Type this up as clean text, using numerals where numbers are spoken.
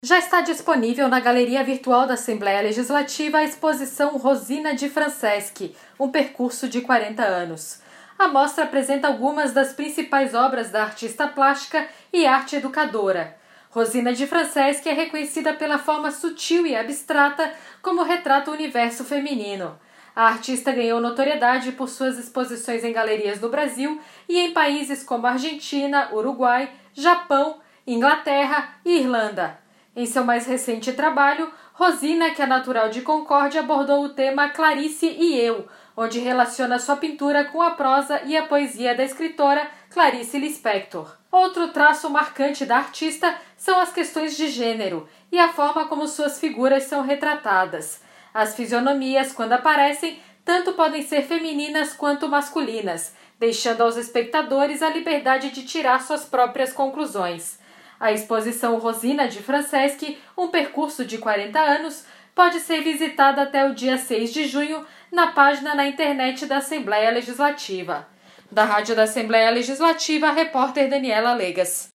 Já está disponível na Galeria Virtual da Assembleia Legislativa a exposição Rosina Di Franceschi, um percurso de 40 anos. A mostra apresenta algumas das principais obras da artista plástica e arte educadora. Rosina Di Franceschi é reconhecida pela forma sutil e abstrata como retrata o universo feminino. A artista ganhou notoriedade por suas exposições em galerias no Brasil e em países como Argentina, Uruguai, Japão, Inglaterra e Irlanda. Em seu mais recente trabalho, Rosina, que é natural de Concórdia, abordou o tema Clarice e Eu, onde relaciona sua pintura com a prosa e a poesia da escritora Clarice Lispector. Outro traço marcante da artista são as questões de gênero e a forma como suas figuras são retratadas. As fisionomias, quando aparecem, tanto podem ser femininas quanto masculinas, deixando aos espectadores a liberdade de tirar suas próprias conclusões. A exposição Rosina Di Franceschi, um percurso de 40 anos, pode ser visitada até o dia 6 de junho na página na internet da Assembleia Legislativa. Da Rádio da Assembleia Legislativa, a repórter Daniela Legas.